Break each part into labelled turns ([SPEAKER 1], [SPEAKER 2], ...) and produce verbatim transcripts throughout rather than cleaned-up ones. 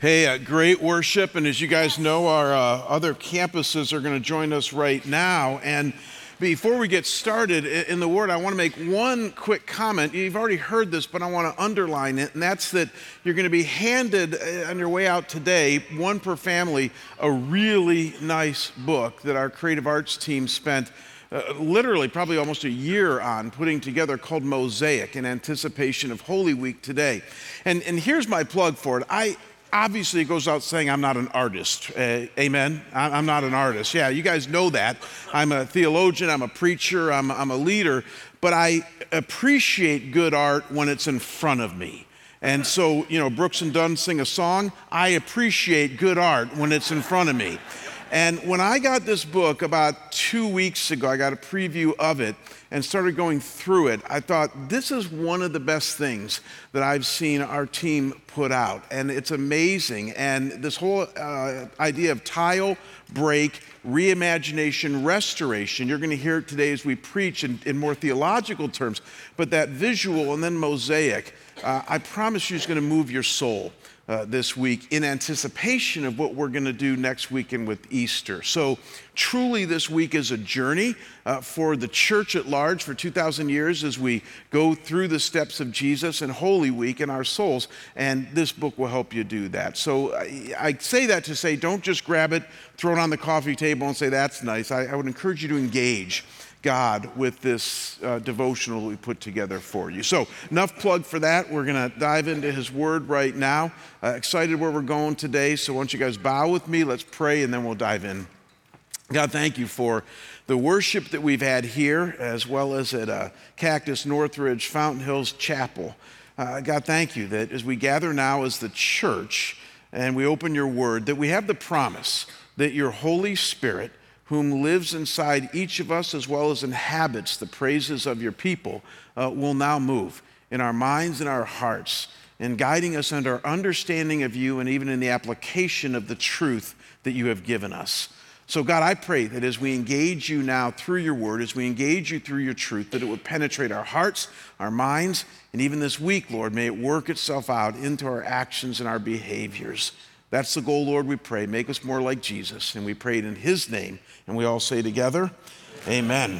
[SPEAKER 1] Hey, uh, great worship, and as you guys know, our uh, other campuses are going to join us right now. And before we get started in the Word, I want to make one quick comment. You've already heard this, but I want to underline it, and that's that you're going to be handed on your way out today, one per family, a really nice book that our creative arts team spent Uh, literally probably almost a year on putting together, called Mosaic, in anticipation of Holy Week today. And, and here's my plug for it. I obviously, it goes out saying I'm not an artist. Uh, amen? I, I'm not an artist. Yeah, you guys know that. I'm a theologian, I'm a preacher, I'm, I'm a leader, but I appreciate good art when it's in front of me. And so, you know, Brooks and Dunn sing a song. I appreciate good art when it's in front of me. And when I got this book about two weeks ago, I got a preview of it and started going through it. I thought, this is one of the best things that I've seen our team put out. And it's amazing. And this whole uh, idea of tile, break, reimagination, restoration, you're going to hear it today as we preach in, in more theological terms. But that visual and then mosaic, uh, I promise you, is going to move your soul. Uh, this week in anticipation of what we're going to do next weekend with Easter. So truly this week is a journey uh, for the church at large for two thousand years as we go through the steps of Jesus and Holy Week in our souls, and this book will help you do that. So I, I say that to say, don't just grab it, throw it on the coffee table and say, that's nice. I, I would encourage you to engage God with this uh, devotional we put together for you. So enough plug for that. We're going to dive into his word right now. Uh, excited where we're going today. So why don't you guys bow with me? Let's pray and then we'll dive in. God, thank you for the worship that we've had here, as well as at uh, Cactus Northridge Fountain Hills Chapel. Uh, God, thank you that as we gather now as the church and we open your word, that we have the promise that your Holy Spirit, whom lives inside each of us as well as inhabits the praises of your people, uh, will now move in our minds and our hearts, in guiding us in our understanding of you and even in the application of the truth that you have given us. So God, I pray that as we engage you now through your word, as we engage you through your truth, that it would penetrate our hearts, our minds, and even this week, Lord, may it work itself out into our actions and our behaviors. That's the goal, Lord, we pray. Make us more like Jesus. And we pray it in his name. And we all say together, amen.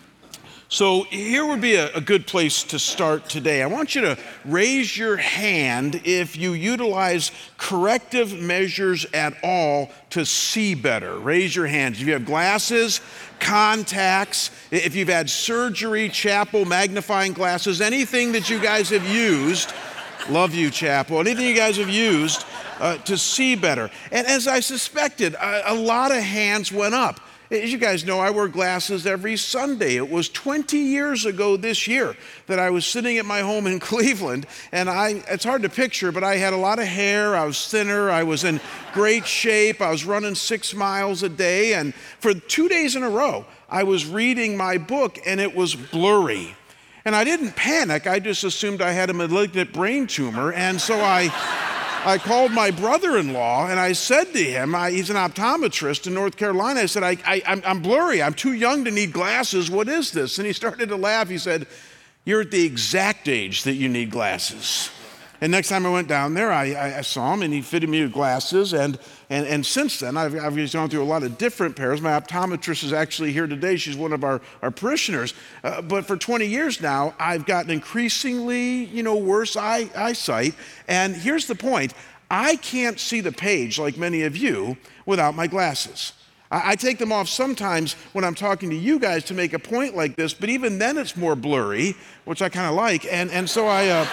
[SPEAKER 1] So here would be a, a good place to start today. I want you to raise your hand if you utilize corrective measures at all to see better. Raise your hands. If you have glasses, contacts, if you've had surgery, chapel, magnifying glasses, anything that you guys have used, love you, chapel, anything you guys have used, Uh, to see better. And as I suspected, a, a lot of hands went up. As you guys know, I wear glasses every Sunday. It was twenty years ago this year that I was sitting at my home in Cleveland, and I, it's hard to picture, but I had a lot of hair, I was thinner, I was in great shape, I was running six miles a day, and for two days in a row, I was reading my book, and it was blurry. And I didn't panic, I just assumed I had a malignant brain tumor, and so I... I called my brother-in-law and I said to him, I, he's an optometrist in North Carolina, I said, I, I, I'm, I'm blurry, I'm too young to need glasses, what is this? And he started to laugh, he said, you're at the exact age that you need glasses. And next time I went down there, I, I saw him and he fitted me with glasses, and, and, and since then, I've, I've gone through a lot of different pairs. My optometrist is actually here today, she's one of our, our parishioners, uh, but for twenty years now, I've gotten increasingly, you know, worse eye, eyesight, and here's the point, I can't see the page like many of you without my glasses. I, I take them off sometimes when I'm talking to you guys to make a point like this, but even then it's more blurry, which I kind of like, and, and so I... Uh,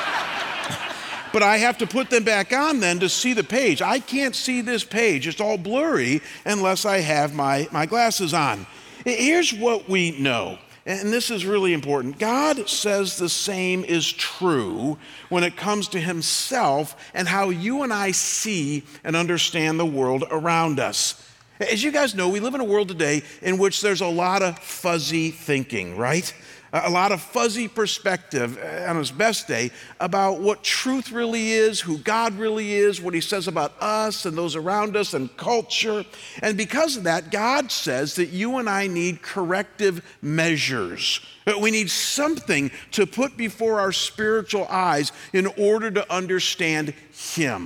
[SPEAKER 1] But I have to put them back on then to see the page. I can't see this page. It's all blurry unless I have my, my glasses on. Here's what we know, and this is really important. God says the same is true when it comes to himself and how you and I see and understand the world around us. As you guys know, we live in a world today in which there's a lot of fuzzy thinking, right? A lot of fuzzy perspective on his best day about what truth really is, who God really is, what he says about us and those around us and culture. And because of that, God says that you and I need corrective measures. We need something to put before our spiritual eyes in order to understand him.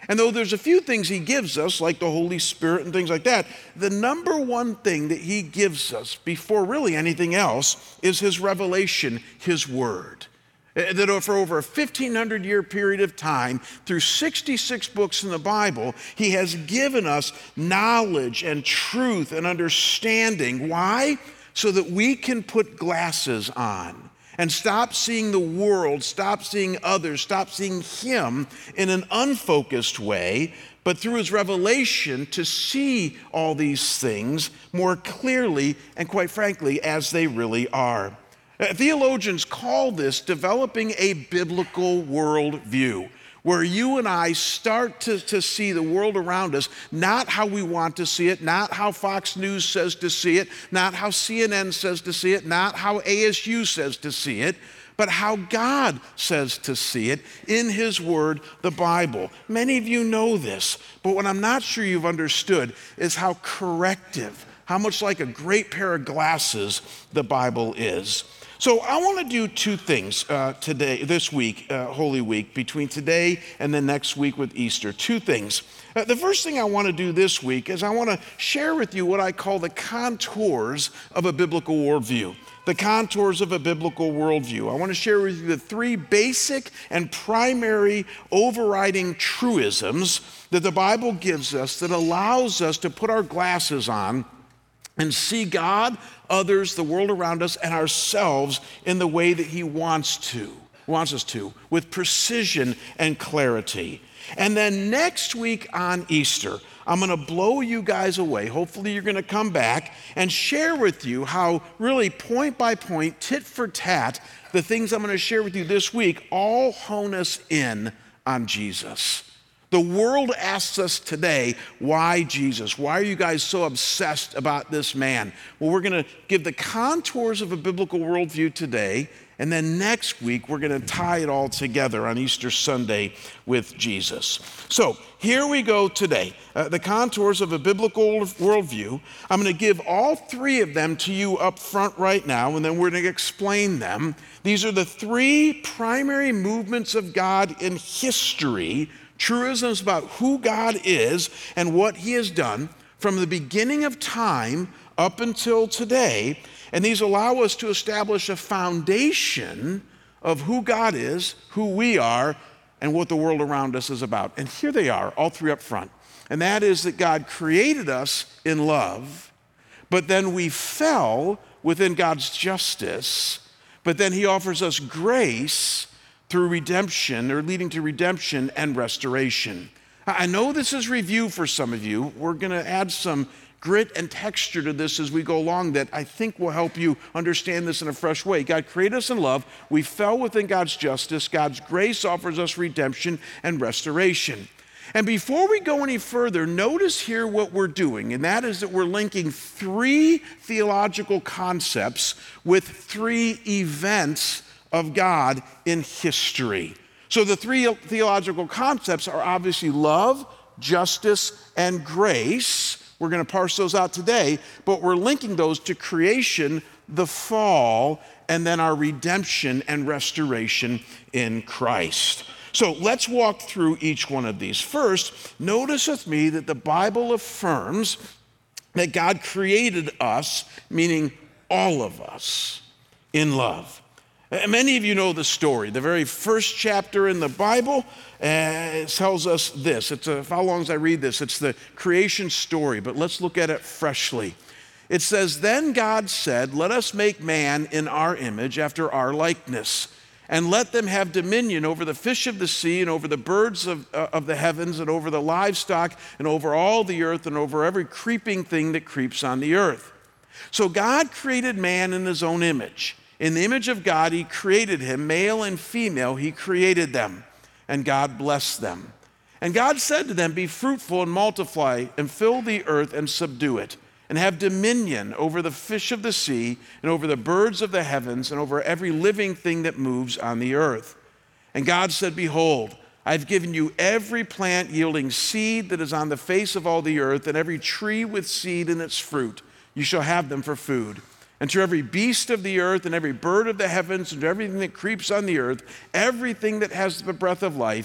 [SPEAKER 1] And though there's a few things he gives us, like the Holy Spirit and things like that, the number one thing that he gives us before really anything else is his revelation, his word. That for over a fifteen hundred year period of time, through sixty-six books in the Bible, he has given us knowledge and truth and understanding. Why? So that we can put glasses on and stop seeing the world, stop seeing others, stop seeing him in an unfocused way, but through his revelation to see all these things more clearly and, quite frankly, as they really are. Uh, theologians call this developing a biblical worldview, where you and I start to, to see the world around us, not how we want to see it, not how Fox News says to see it, not how C N N says to see it, not how A S U says to see it, but how God says to see it in his word, the Bible. Many of you know this, but what I'm not sure you've understood is how corrective, how much like a great pair of glasses the Bible is. So I want to do two things uh, today, this week, uh, Holy Week, between today and the next week with Easter. Two things. Uh, the first thing I want to do this week is I want to share with you what I call the contours of a biblical worldview. The contours of a biblical worldview. I want to share with you the three basic and primary overriding truisms that the Bible gives us that allows us to put our glasses on and see God, others, the world around us, and ourselves in the way that he wants to, wants us to, with precision and clarity. And then next week on Easter, I'm going to blow you guys away. Hopefully you're going to come back and share with you how really point by point, tit for tat, the things I'm going to share with you this week all hone us in on Jesus. The world asks us today, why Jesus? Why are you guys so obsessed about this man? Well, we're going to give the contours of a biblical worldview today, and then next week we're going to tie it all together on Easter Sunday with Jesus. So here we go today, uh, the contours of a biblical worldview. I'm going to give all three of them to you up front right now, and then we're going to explain them. These are the three primary movements of God in history, truisms about who God is and what he has done from the beginning of time up until today. And these allow us to establish a foundation of who God is, who we are, and what the world around us is about. And here they are, all three up front. And that is that God created us in love, but then we fell within God's justice, but then he offers us grace through redemption, or leading to redemption and restoration. I know this is review for some of you. We're going to add some grit and texture to this as we go along that I think will help you understand this in a fresh way. God created us in love. We fell within God's justice. God's grace offers us redemption and restoration. And before we go any further, notice here what we're doing, and that is that we're linking three theological concepts with three events of God in history. So the three theological concepts are obviously love, justice, and grace. We're going to parse those out today, but we're linking those to creation, the fall, and then our redemption and restoration in Christ. So let's walk through each one of these. First, notice with me that the Bible affirms that God created us, meaning all of us, in love. Many of you know the story. The very first chapter in the Bible uh, tells us this. It's a, how long as I read this? It's the creation story, but let's look at it freshly. It says, "Then God said, let us make man in our image, after our likeness, and let them have dominion over the fish of the sea and over the birds of, uh, of the heavens and over the livestock and over all the earth and over every creeping thing that creeps on the earth." So God created man in his own image. In the image of God, he created him, male and female, he created them, and God blessed them. And God said to them, "Be fruitful and multiply, and fill the earth and subdue it, and have dominion over the fish of the sea, and over the birds of the heavens, and over every living thing that moves on the earth." And God said, "Behold, I've given you every plant yielding seed that is on the face of all the earth, and every tree with seed in its fruit. You shall have them for food. And to every beast of the earth and every bird of the heavens and to everything that creeps on the earth, everything that has the breath of life,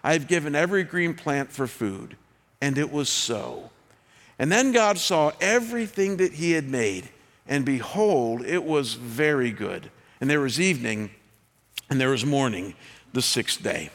[SPEAKER 1] I have given every green plant for food. And it was so. And then God saw everything that he had made, and behold, it was very good. And there was evening, and there was morning, the sixth day.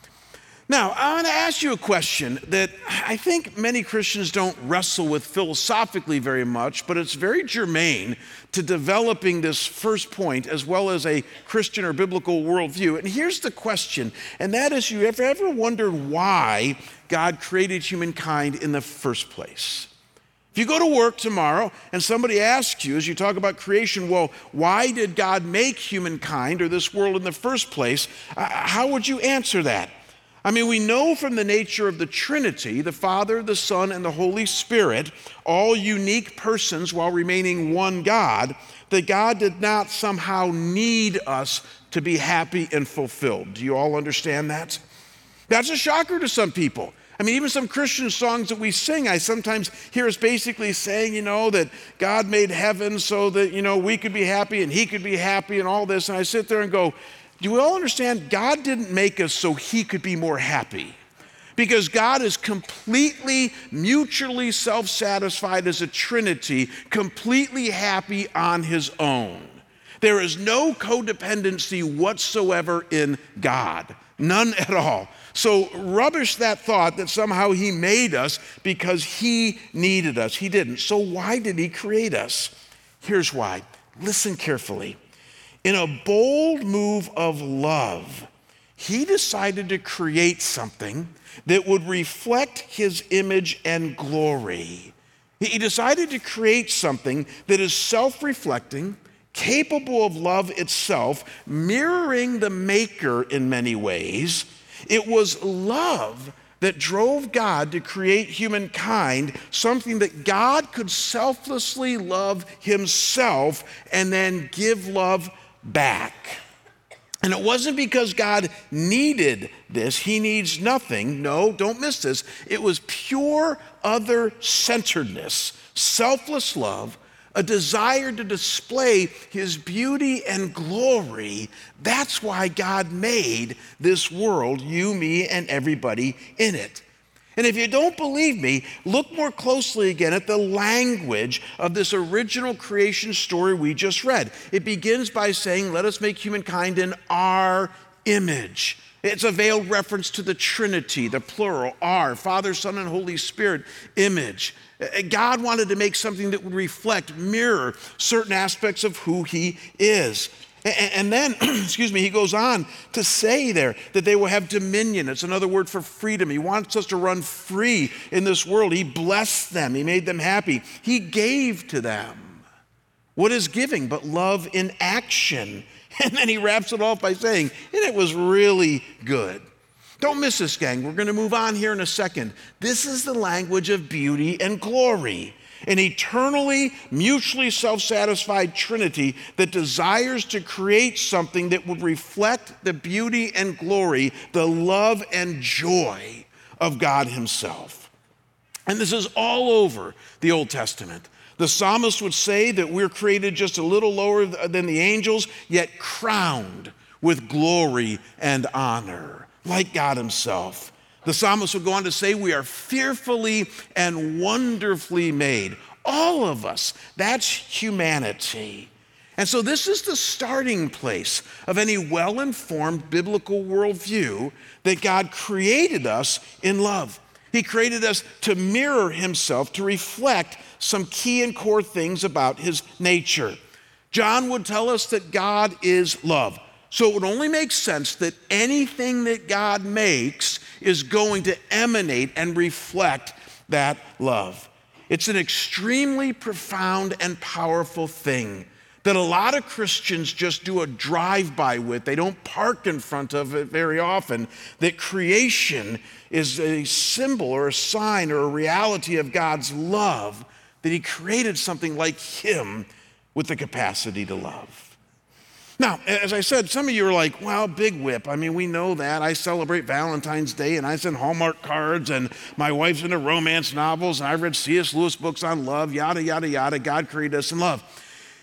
[SPEAKER 1] Now, I want to ask you a question that I think many Christians don't wrestle with philosophically very much, but it's very germane to developing this first point as well as a Christian or biblical worldview. And here's the question, and that is, you ever, ever wondered why God created humankind in the first place? If you go to work tomorrow and somebody asks you, as you talk about creation, well, why did God make humankind or this world in the first place? Uh, how would you answer that? I mean, we know from the nature of the Trinity, the Father, the Son, and the Holy Spirit, all unique persons while remaining one God, that God did not somehow need us to be happy and fulfilled. Do you all understand that? That's a shocker to some people. I mean, even some Christian songs that we sing, I sometimes hear us basically saying, you know, that God made heaven so that, you know, we could be happy and he could be happy and all this. And I sit there and go, do we all understand God didn't make us so he could be more happy? Because God is completely mutually self-satisfied as a Trinity, completely happy on his own. There is no codependency whatsoever in God, none at all. So rubbish that thought that somehow he made us because he needed us. He didn't. So why did he create us? Here's why. Listen carefully. In a bold move of love, he decided to create something that would reflect his image and glory. He decided to create something that is self-reflecting, capable of love itself, mirroring the Maker in many ways. It was love that drove God to create humankind, something that God could selflessly love himself and then give love back. And it wasn't because God needed this. He needs nothing. No, don't miss this. It was pure other-centeredness, selfless love, a desire to display his beauty and glory. That's why God made this world, you, me, and everybody in it. And if you don't believe me, look more closely again at the language of this original creation story we just read. It begins by saying, let us make humankind in our image. It's a veiled reference to the Trinity, the plural, our, Father, Son, and Holy Spirit image. God wanted to make something that would reflect, mirror certain aspects of who he is. And then, excuse me, he goes on to say there that they will have dominion. It's another word for freedom. He wants us to run free in this world. He blessed them. He made them happy. He gave to them. What is giving but love in action? And then he wraps it off by saying, and it was really good. Don't miss this, gang. We're going to move on here in a second. This is the language of beauty and glory. An eternally, mutually self-satisfied Trinity that desires to create something that would reflect the beauty and glory, the love and joy of God himself. And this is all over the Old Testament. The psalmist would say that we're created just a little lower than the angels, yet crowned with glory and honor, like God himself. The psalmist would go on to say, we are fearfully and wonderfully made. All of us, that's humanity. And so this is the starting place of any well-informed biblical worldview that God created us in love. He created us to mirror himself, to reflect some key and core things about his nature. John would tell us that God is love. So it would only make sense that anything that God makes is going to emanate and reflect that love. It's an extremely profound and powerful thing that a lot of Christians just do a drive-by with. They don't park in front of it very often. That creation is a symbol or a sign or a reality of God's love, that he created something like him with the capacity to love. Now, as I said, some of you are like, well, big whip. I mean, we know that. I celebrate Valentine's Day, and I send Hallmark cards, and my wife's into romance novels, and I've read C S Lewis books on love, yada, yada, yada. God created us in love.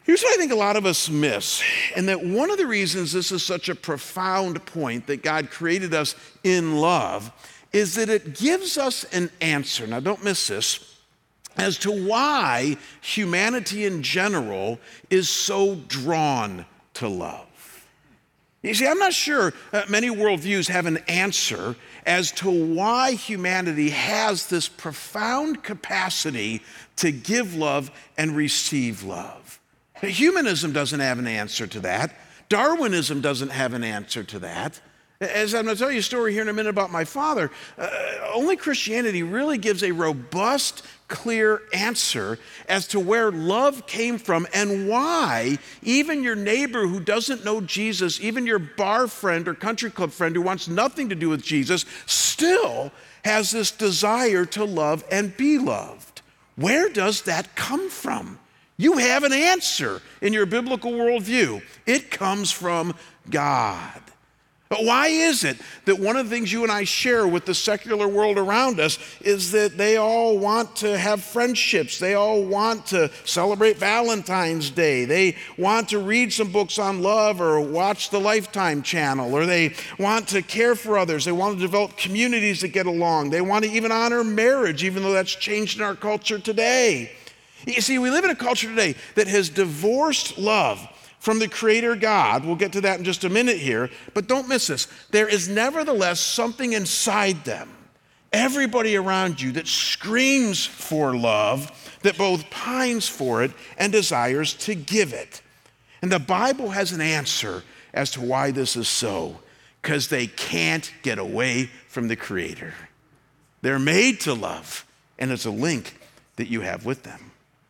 [SPEAKER 1] Here's what I think a lot of us miss, and that one of the reasons this is such a profound point that God created us in love is that it gives us an answer. Now, don't miss this, as to why humanity in general is so drawn to love. You see, I'm not sure uh, many worldviews have an answer as to why humanity has this profound capacity to give love and receive love. Humanism doesn't have an answer to that. Darwinism doesn't have an answer to that. As I'm going to tell you a story here in a minute about my father, uh, only Christianity really gives a robust, clear answer as to where love came from and why even your neighbor who doesn't know Jesus, even your bar friend or country club friend who wants nothing to do with Jesus, still has this desire to love and be loved. Where does that come from? You have an answer in your biblical worldview. It comes from God. But why is it that one of the things you and I share with the secular world around us is that they all want to have friendships, they all want to celebrate Valentine's Day, they want to read some books on love or watch the Lifetime channel, or they want to care for others, they want to develop communities that get along, they want to even honor marriage, even though that's changed in our culture today. You see, we live in a culture today that has divorced love from the Creator God. We'll get to that in just a minute here, but don't miss this. There is nevertheless something inside them, everybody around you, that screams for love, that both pines for it and desires to give it. And the Bible has an answer as to why this is so, because they can't get away from the Creator. They're made to love, and it's a link that you have with them.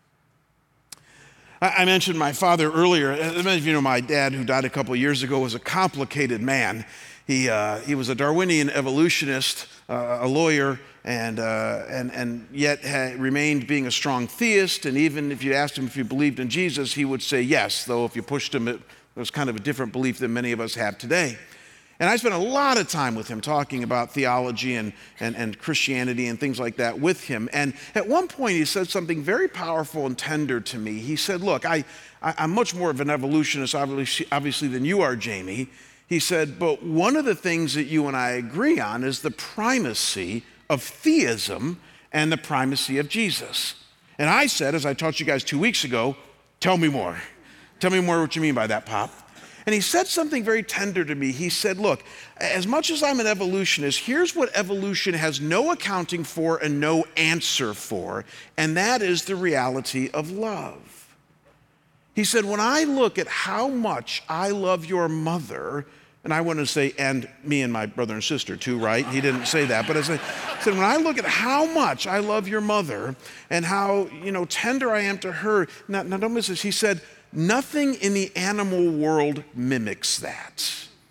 [SPEAKER 1] I mentioned my father earlier. As many of you know, my dad, who died a couple of years ago, was a complicated man. He, uh, he was a Darwinian evolutionist, uh, a lawyer, and, uh, and, and yet had remained being a strong theist. And even if you asked him if he believed in Jesus, he would say yes, though if you pushed him, it was kind of a different belief than many of us have today. And I spent a lot of time with him talking about theology and, and, and Christianity and things like that with him. And at one point he said something very powerful and tender to me. He said, look, I, I, I'm much more of an evolutionist obviously, obviously than you are, Jamie. He said, but one of the things that you and I agree on is the primacy of theism and the primacy of Jesus. And I said, as I taught you guys two weeks ago, tell me more. Tell me more what you mean by that, Pop. And he said something very tender to me. He said, look, as much as I'm an evolutionist, here's what evolution has no accounting for and no answer for, and that is the reality of love. He said, when I look at how much I love your mother, and I want to say, and me and my brother and sister too, right? He didn't say that, but I said, said, when I look at how much I love your mother and how, you know, tender I am to her, now, now don't miss this, he said, nothing in the animal world mimics that.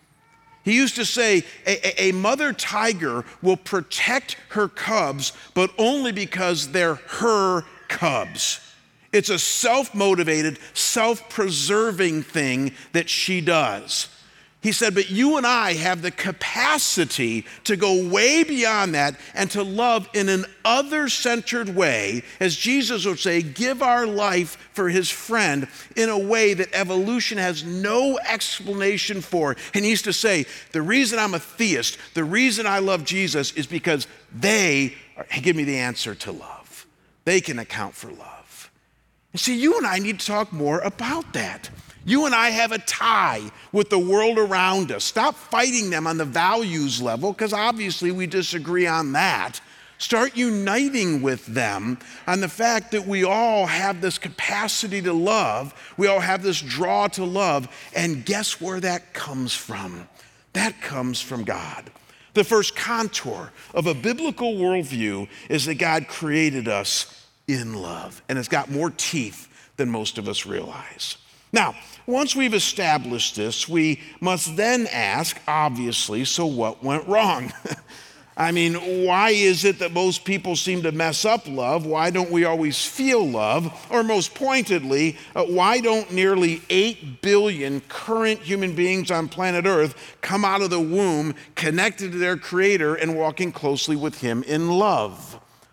[SPEAKER 1] He used to say, a, a, a mother tiger will protect her cubs, but only because they're her cubs. It's a self-motivated, self-preserving thing that she does. He said, but you and I have the capacity to go way beyond that and to love in an other-centered way, as Jesus would say, give our life for his friend in a way that evolution has no explanation for. And he used to say, the reason I'm a theist, the reason I love Jesus is because they give me the answer to love. They can account for love. And see, you and I need to talk more about that. You and I have a tie with the world around us. Stop fighting them on the values level, because obviously we disagree on that. Start uniting with them on the fact that we all have this capacity to love. We all have this draw to love. And guess where that comes from? That comes from God. The first contour of a biblical worldview is that God created us in love. And it's got more teeth than most of us realize. Now, once we've established this, we must then ask, obviously, so what went wrong? I mean, why is it that most people seem to mess up love? Why don't we always feel love? Or most pointedly, uh, why don't nearly eight billion current human beings on planet Earth come out of the womb connected to their Creator and walking closely with Him in love?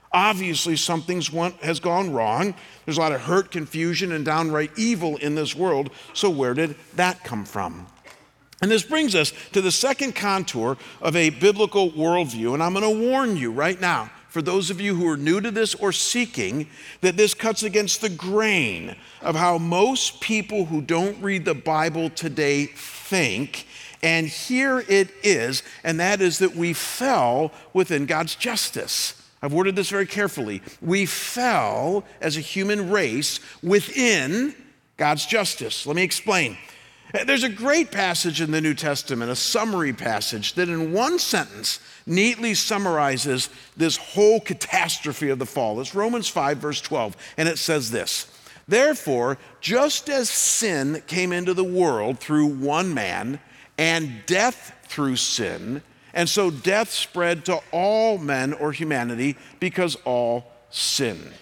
[SPEAKER 1] Obviously, something's went, has gone wrong. There's a lot of hurt, confusion, and downright evil in this world. So where did that come from? And this brings us to the second contour of a biblical worldview. And I'm going to warn you right now, for those of you who are new to this or seeking, that this cuts against the grain of how most people who don't read the Bible today think. And here it is, and that is that we fell within God's justice. I've worded this very carefully. We fell as a human race within God's justice. Let me explain. There's a great passage in the New Testament, a summary passage, that in one sentence neatly summarizes this whole catastrophe of the fall. It's Romans five, verse twelve, and it says this: "Therefore, just as sin came into the world through one man, and death through sin, and so death spread to all men or humanity because all sinned."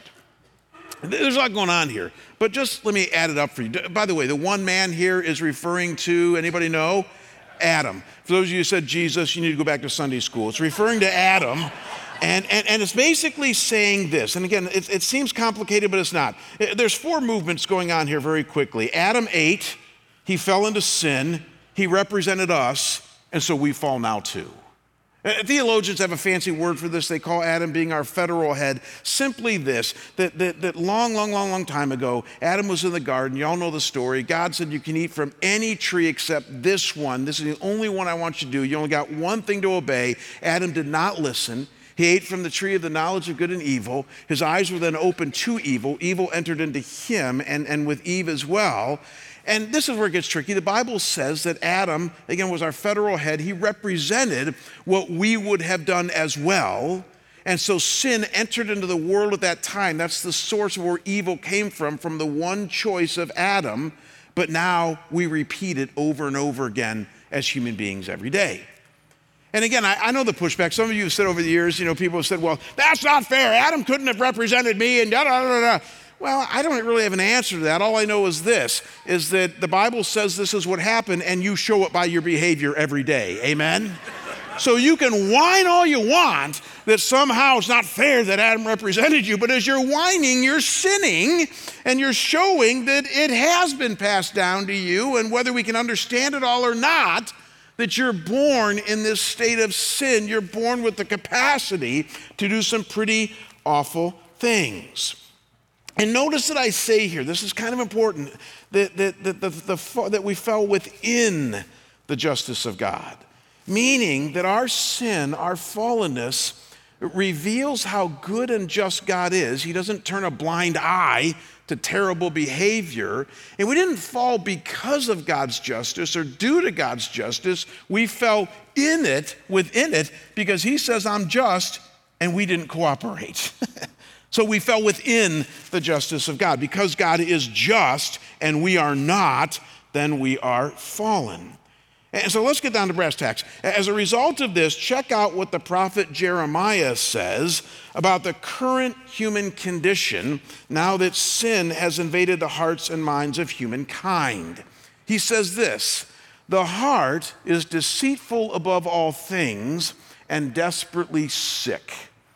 [SPEAKER 1] There's a lot going on here, but just let me add it up for you. By the way, the one man here is referring to, anybody know? Adam. For those of you who said Jesus, you need to go back to Sunday school. It's referring to Adam, and, and, and it's basically saying this. And again, it, it seems complicated, but it's not. There's four movements going on here very quickly. Adam ate, he fell into sin, he represented us, and so we fall now too. Theologians have a fancy word for this. They call Adam being our federal head. Simply this, that, that, that long, long, long, long time ago, Adam was in the garden. You all know the story. God said, you can eat from any tree except this one. This is the only one I want you to do. You only got one thing to obey. Adam did not listen. He ate from the tree of the knowledge of good and evil. His eyes were then opened to evil. Evil entered into him and, and with Eve as well. And this is where it gets tricky. The Bible says that Adam, again, was our federal head. He represented what we would have done as well. And so sin entered into the world at that time. That's the source of where evil came from, from the one choice of Adam. But now we repeat it over and over again as human beings every day. And again, I, I know the pushback. Some of you have said over the years, you know, people have said, well, that's not fair. Adam couldn't have represented me and da da da da. Well, I don't really have an answer to that. All I know is this, is that the Bible says this is what happened, and you show it by your behavior every day. Amen? So you can whine all you want that somehow it's not fair that Adam represented you, but as you're whining, you're sinning, and you're showing that it has been passed down to you, and whether we can understand it all or not, that you're born in this state of sin. You're born with the capacity to do some pretty awful things. And notice that I say here, this is kind of important, that, that, that, the, the, that we fell within the justice of God. Meaning that our sin, our fallenness, reveals how good and just God is. He doesn't turn a blind eye to terrible behavior. And we didn't fall because of God's justice or due to God's justice. We fell in it, within it, because he says, I'm just, and we didn't cooperate. So we fell within the justice of God. Because God is just and we are not, then we are fallen. And so let's get down to brass tacks. As a result of this, check out what the prophet Jeremiah says about the current human condition now that sin has invaded the hearts and minds of humankind. He says this: the heart is deceitful above all things and desperately sick.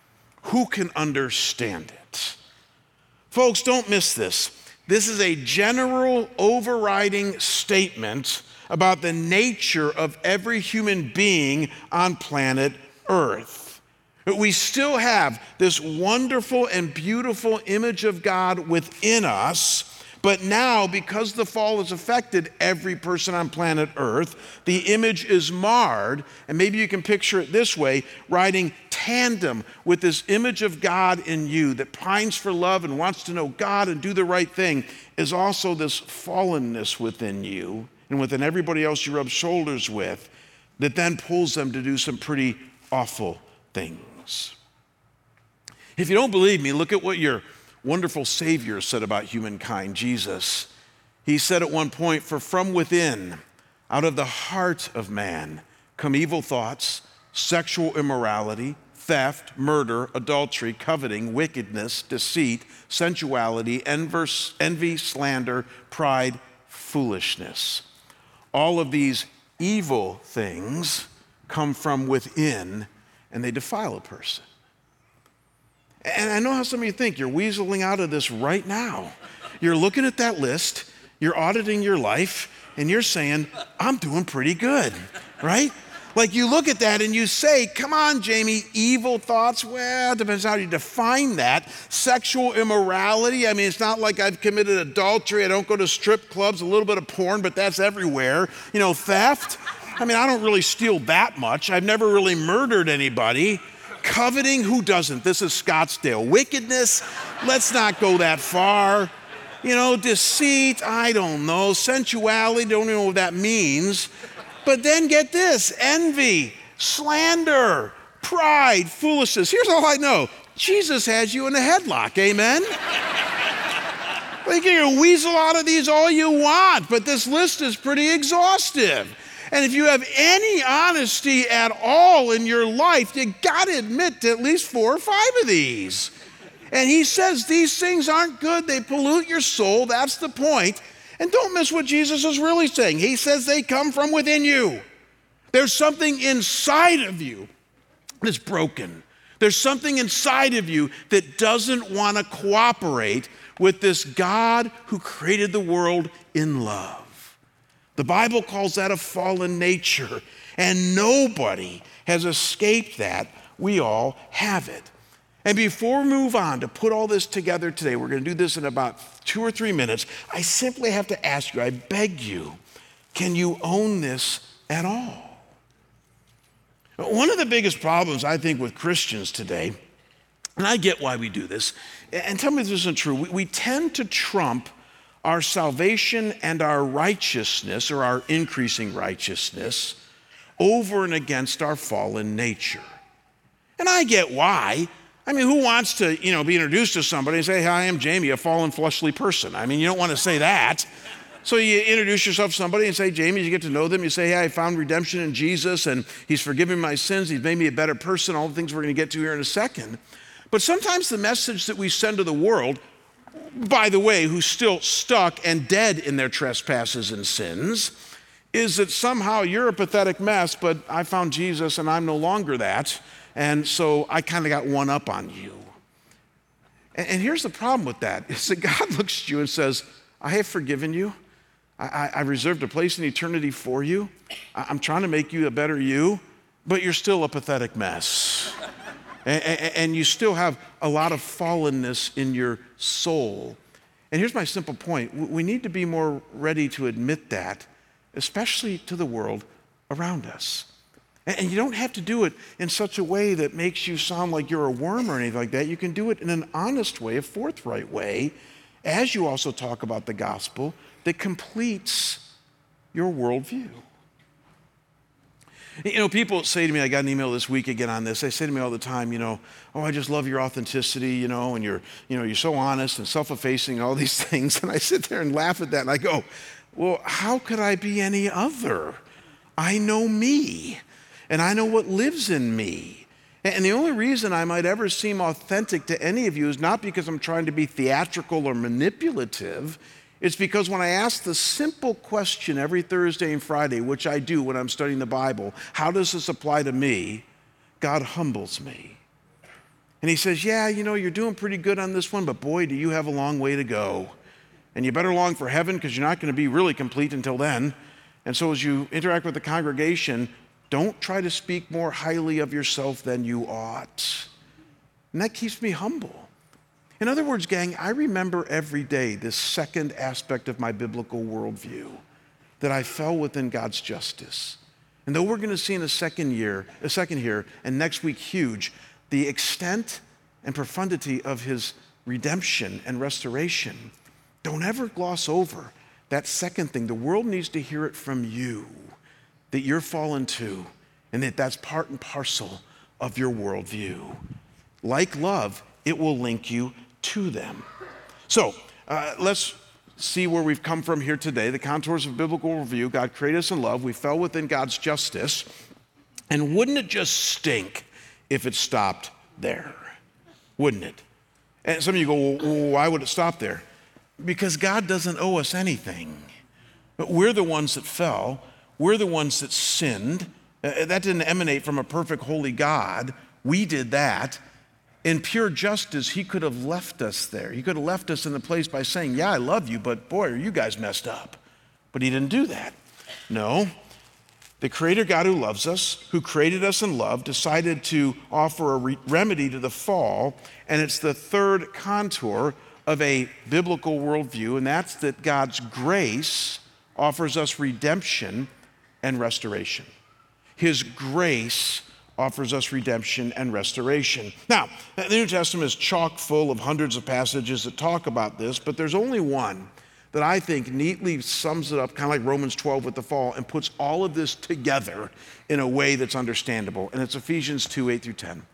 [SPEAKER 1] Who can understand it? Folks, don't miss this. This is a general overriding statement about the nature of every human being on planet Earth. We still have this wonderful and beautiful image of God within us, but now, because the fall has affected every person on planet Earth, the image is marred, and maybe you can picture it this way, riding tandem with this image of God in you that pines for love and wants to know God and do the right thing, is also this fallenness within you and within everybody else you rub shoulders with that then pulls them to do some pretty awful things. If you don't believe me, look at what your wonderful Savior said about humankind, Jesus. He said at one point, for from within, out of the heart of man, come evil thoughts, sexual immorality, theft, murder, adultery, coveting, wickedness, deceit, sensuality, envy, slander, pride, foolishness. All of these evil things come from within, and they defile a person. And I know how some of you think. You're weaseling out of this right now. You're looking at that list, you're auditing your life, and you're saying, I'm doing pretty good, right? Like you look at that and you say, come on, Jamie, evil thoughts. Well, it depends how you define that. Sexual immorality. I mean, it's not like I've committed adultery. I don't go to strip clubs, a little bit of porn, but that's everywhere. You know, theft. I mean, I don't really steal that much. I've never really murdered anybody. Coveting, who doesn't? This is Scottsdale. Wickedness, let's not go that far. You know, deceit, I don't know. Sensuality, don't even know what that means. But then get this, envy, slander, pride, foolishness. Here's all I know. Jesus has you in a headlock, amen? Like you can weasel out of these all you want, but this list is pretty exhaustive. And if you have any honesty at all in your life, you gotta admit to at least four or five of these. And he says these things aren't good, they pollute your soul, that's the point. And don't miss what Jesus is really saying. He says they come from within you. There's something inside of you that's broken. There's something inside of you that doesn't want to cooperate with this God who created the world in love. The Bible calls that a fallen nature, and nobody has escaped that. We all have it. And before we move on to put all this together today, we're going to do this in about two or three minutes. I simply have to ask you, I beg you, can you own this at all? One of the biggest problems, I think, with Christians today, and I get why we do this, and tell me if this isn't true, we, we tend to trump our salvation and our righteousness, or our increasing righteousness, over and against our fallen nature. And I get why. I mean, who wants to, you know, be introduced to somebody and say, hi, I'm Jamie, a fallen fleshly person? I mean, you don't want to say that. So you introduce yourself to somebody and say, Jamie, you get to know them. You say, hey, I found redemption in Jesus, and he's forgiven my sins. He's made me a better person, all the things we're going to get to here in a second. But sometimes the message that we send to the world, by the way, who's still stuck and dead in their trespasses and sins, is that somehow you're a pathetic mess, but I found Jesus and I'm no longer that. And so I kind of got one up on you. And, and here's the problem with that, is that God looks at you and says, I have forgiven you. I, I, I reserved a place in eternity for you. I, I'm trying to make you a better you, but you're still a pathetic mess. and, and, and you still have a lot of fallenness in your soul. And here's my simple point. We need to be more ready to admit that, especially to the world around us. And you don't have to do it in such a way that makes you sound like you're a worm or anything like that. You can do it in an honest way, a forthright way, as you also talk about the gospel that completes your worldview. You know, people say to me, I got an email this week again on this, they say to me all the time, you know, oh, I just love your authenticity, you know, and you're, you know, you're so honest and self-effacing and all these things. And I sit there and laugh at that and I go, well, how could I be any other? I know me. And I know what lives in me. And the only reason I might ever seem authentic to any of you is not because I'm trying to be theatrical or manipulative. It's because when I ask the simple question every Thursday and Friday, which I do when I'm studying the Bible, how does this apply to me? God humbles me. And he says, yeah, you know, you're doing pretty good on this one, but boy, do you have a long way to go. And you better long for heaven because you're not going to be really complete until then. And so as you interact with the congregation, don't try to speak more highly of yourself than you ought. And that keeps me humble. In other words, gang, I remember every day this second aspect of my biblical worldview, that I fell within God's justice. And though we're going to see in a second year, a second here, and next week huge, the extent and profundity of his redemption and restoration, don't ever gloss over that second thing. The world needs to hear it from you, that you're fallen too, and that that's part and parcel of your worldview. Like love, it will link you to them. So uh, let's see where we've come from here today. The contours of biblical review. God created us in love. We fell within God's justice. And wouldn't it just stink if it stopped there? Wouldn't it? And some of you go, well, why would it stop there? Because God doesn't owe us anything. But we're the ones that fell. We're the ones that sinned. Uh, that didn't emanate from a perfect, holy God. We did that. In pure justice, he could have left us there. He could have left us in the place by saying, yeah, I love you, but boy, are you guys messed up. But he didn't do that. No, the Creator God who loves us, who created us in love, decided to offer a re- remedy to the fall, and it's the third contour of a biblical worldview, and that's that God's grace offers us redemption and restoration. His grace offers us redemption and restoration. Now, the New Testament is chock full of hundreds of passages that talk about this, but there's only one that I think neatly sums it up, kind of like Romans twelve with the fall, and puts all of this together in a way that's understandable, and it's Ephesians two, eight through ten.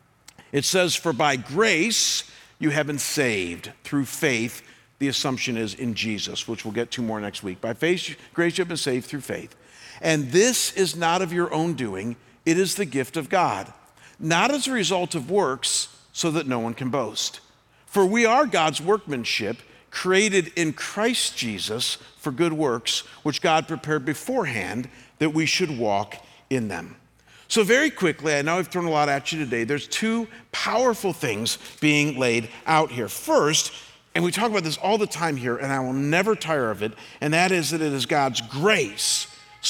[SPEAKER 1] It says, for by grace you have been saved through faith. The assumption is in Jesus, which we'll get to more next week. By faith, grace you have been saved through faith. And this is not of your own doing, it is the gift of God, not as a result of works, so that no one can boast. For we are God's workmanship, created in Christ Jesus for good works, which God prepared beforehand that we should walk in them. So very quickly, I know I've thrown a lot at you today, there's two powerful things being laid out here. First, and we talk about this all the time here, and I will never tire of it, and that is that it is God's grace,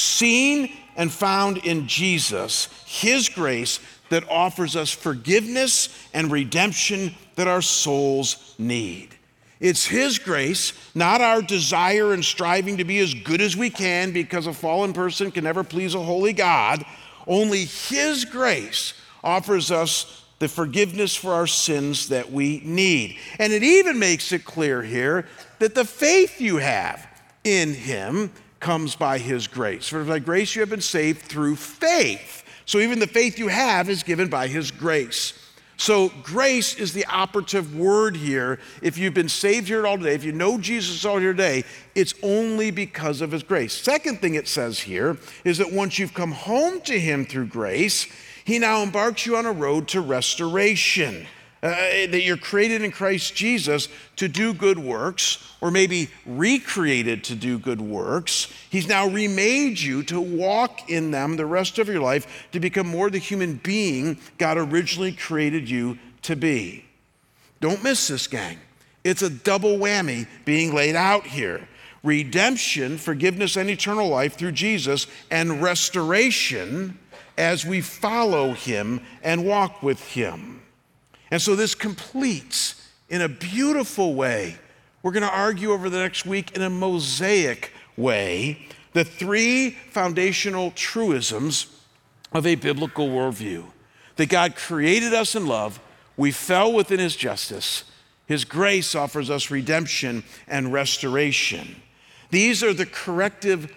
[SPEAKER 1] seen and found in Jesus, his grace that offers us forgiveness and redemption that our souls need. It's his grace, not our desire and striving to be as good as we can, because a fallen person can never please a holy God. Only his grace offers us the forgiveness for our sins that we need. And it even makes it clear here that the faith you have in him comes by his grace. For by grace you have been saved through faith. So even the faith you have is given by his grace. So grace is the operative word here. If you've been saved here all today, if you know Jesus all here today, it's only because of his grace. Second thing it says here is that once you've come home to him through grace, he now embarks you on a road to restoration. Uh, that you're created in Christ Jesus to do good works, or maybe recreated to do good works. He's now remade you to walk in them the rest of your life, to become more the human being God originally created you to be. Don't miss this, gang. It's a double whammy being laid out here. Redemption, forgiveness, and eternal life through Jesus, and restoration as we follow him and walk with him. And so this completes in a beautiful way. We're going to argue over the next week in a mosaic way the three foundational truisms of a biblical worldview. That God created us in love, we fell within his justice, his grace offers us redemption and restoration. These are the corrective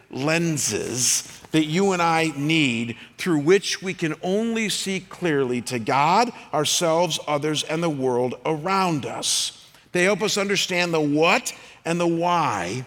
[SPEAKER 1] lenses that you and I need, through which we can only see clearly to God, ourselves, others, and the world around us. They help us understand the what and the why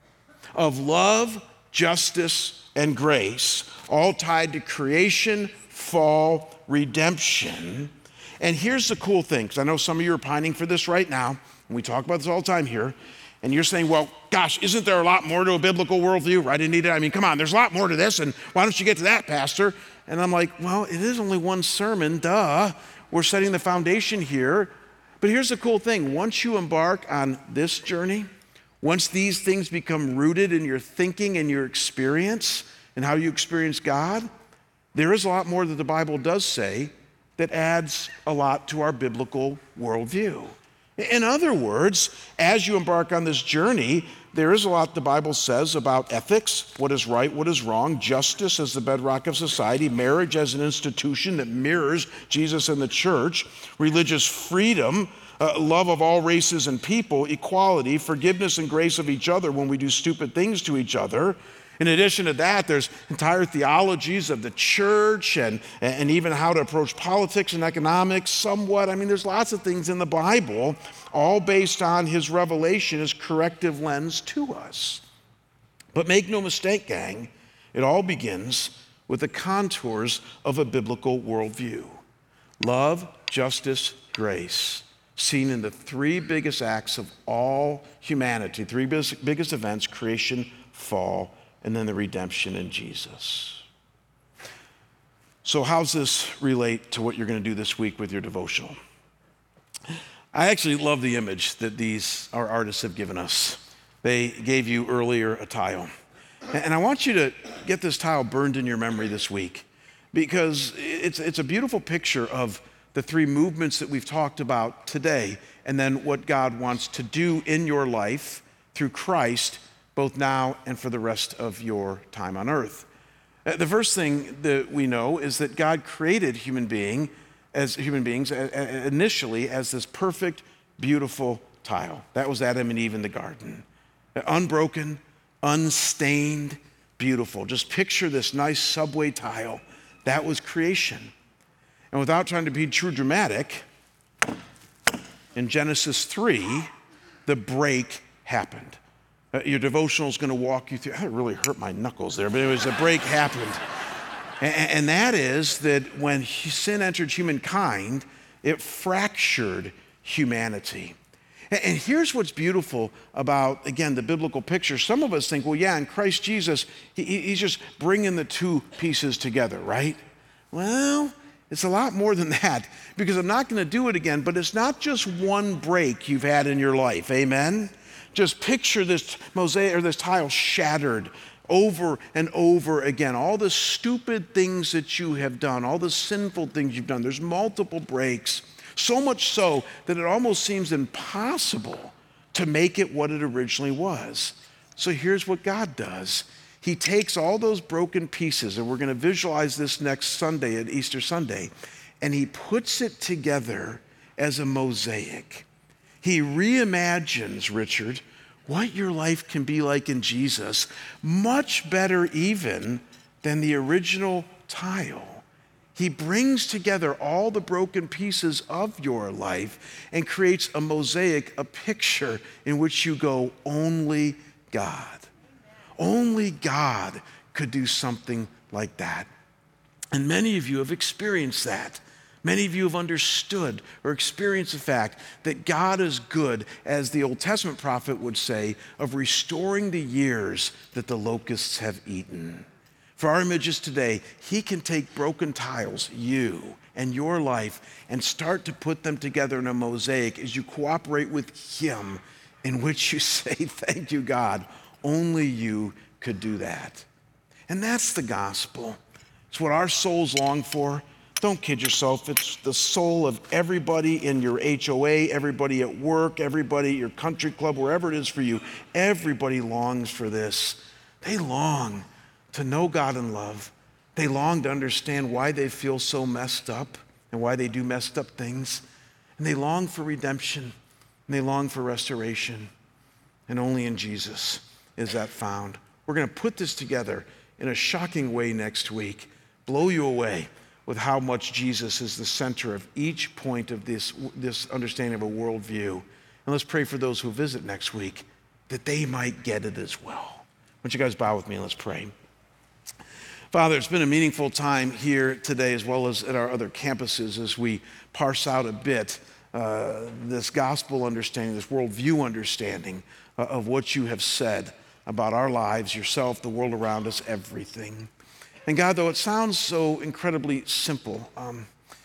[SPEAKER 1] of love, justice, and grace, all tied to creation, fall, redemption. And here's the cool thing, because I know some of you are pining for this right now, and we talk about this all the time here. And you're saying, well, gosh, isn't there a lot more to a biblical worldview, right, Anita? I mean, come on, there's a lot more to this, and why don't you get to that, Pastor? And I'm like, well, it is only one sermon, duh. We're setting the foundation here. But here's the cool thing. Once you embark on this journey, once these things become rooted in your thinking and your experience and how you experience God, there is a lot more that the Bible does say that adds a lot to our biblical worldview. In other words, as you embark on this journey, there is a lot the Bible says about ethics, what is right, what is wrong, justice as the bedrock of society, marriage as an institution that mirrors Jesus and the church, religious freedom, uh, love of all races and people, equality, forgiveness and grace of each other when we do stupid things to each other. In addition to that, there's entire theologies of the church and, and even how to approach politics and economics somewhat. I mean, there's lots of things in the Bible, all based on his revelation, his corrective lens to us. But make no mistake, gang, it all begins with the contours of a biblical worldview. Love, justice, grace, seen in the three biggest acts of all humanity, three biggest events: creation, fall, and then the redemption in Jesus. So how's this relate to what you're going to do this week with your devotional? I actually love the image that these our artists have given us. They gave you earlier a tile. And I want you to get this tile burned in your memory this week, because it's, it's a beautiful picture of the three movements that we've talked about today, and then what God wants to do in your life through Christ, both now and for the rest of your time on earth. The first thing that we know is that God created human being as human beings initially as this perfect, beautiful tile. That was Adam and Eve in the garden. Unbroken, unstained, beautiful. Just picture this nice subway tile. That was creation. And without trying to be too dramatic, in Genesis three, the break happened. Uh, your devotional is going to walk you through. That really hurt my knuckles there, but it was a break happened. And, and that is that when sin entered humankind, it fractured humanity. And, and here's what's beautiful about, again, the biblical picture. Some of us think, well, yeah, in Christ Jesus, he, he's just bringing the two pieces together, right? Well, it's a lot more than that, because I'm not going to do it again, but it's not just one break you've had in your life, amen? Just picture this mosaic or this tile shattered over and over again. All the stupid things that you have done, all the sinful things you've done. There's multiple breaks, so much so that it almost seems impossible to make it what it originally was. So here's what God does. He takes all those broken pieces, and we're going to visualize this next Sunday at Easter Sunday, and he puts it together as a mosaic. He reimagines, Richard, what your life can be like in Jesus, much better even than the original tile. He brings together all the broken pieces of your life and creates a mosaic, a picture in which you go, only God. Only God could do something like that. And many of you have experienced that. Many of you have understood or experienced the fact that God is good, as the Old Testament prophet would say, of restoring the years that the locusts have eaten. For our images today, he can take broken tiles, you and your life, and start to put them together in a mosaic as you cooperate with him, in which you say, thank you, God, only you could do that. And that's the gospel. It's what our souls long for. Don't kid yourself. It's the soul of everybody in your H O A, everybody at work, everybody at your country club, wherever it is for you. Everybody longs for this. They long to know God in love. They long to understand why they feel so messed up and why they do messed up things. And they long for redemption. And they long for restoration. And only in Jesus is that found. We're going to put this together in a shocking way next week. Blow you away with how much Jesus is the center of each point of this, this understanding of a worldview. And let's pray for those who visit next week, that they might get it as well. Why don't you guys bow with me and let's pray. Father, it's been a meaningful time here today, as well as at our other campuses, as we parse out a bit uh, this gospel understanding, this worldview understanding uh, of what you have said about our lives, yourself, the world around us, everything. And God, though it sounds so incredibly simple, um,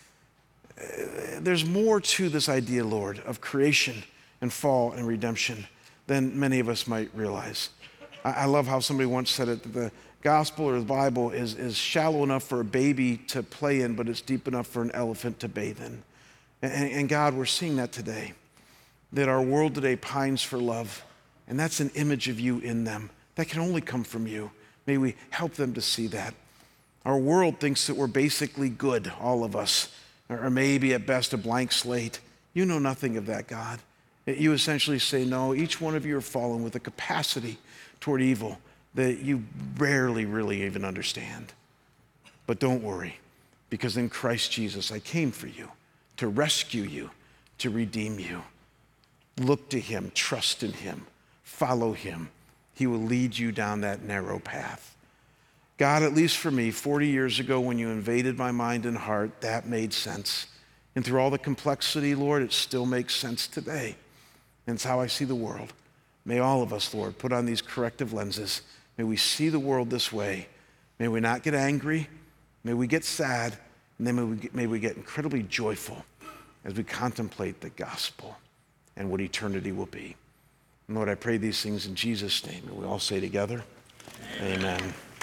[SPEAKER 1] there's more to this idea, Lord, of creation and fall and redemption than many of us might realize. I, I love how somebody once said it, that the gospel or the Bible is, is shallow enough for a baby to play in, but it's deep enough for an elephant to bathe in. And, and God, we're seeing that today, that our world today pines for love, and that's an image of you in them. That can only come from you. May we help them to see that. Our world thinks that we're basically good, all of us, or maybe at best a blank slate. You know nothing of that, God. You essentially say, no, each one of you are fallen with a capacity toward evil that you rarely really even understand. But don't worry, because in Christ Jesus, I came for you, to rescue you, to redeem you. Look to him, trust in him, follow him. He will lead you down that narrow path. God, at least for me, forty years ago when you invaded my mind and heart, that made sense. And through all the complexity, Lord, it still makes sense today. And it's how I see the world. May all of us, Lord, put on these corrective lenses. May we see the world this way. May we not get angry. May we get sad. And then may we get, may we get incredibly joyful as we contemplate the gospel and what eternity will be. And Lord, I pray these things in Jesus' name. And we all say together, amen. Amen.